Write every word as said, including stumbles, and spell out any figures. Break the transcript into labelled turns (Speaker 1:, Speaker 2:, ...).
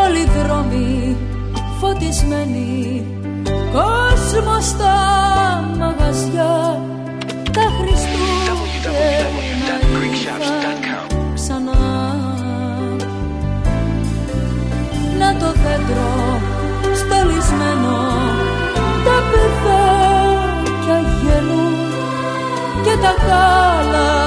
Speaker 1: Όλοι δρόμοι φωτισμένοι, κόσμο στα μαγαζιά, τα Χριστούγεννα ήρθαν ξανά. Να το δέντρο στολισμένο, τα παιδάκια γελούν και τα κάλα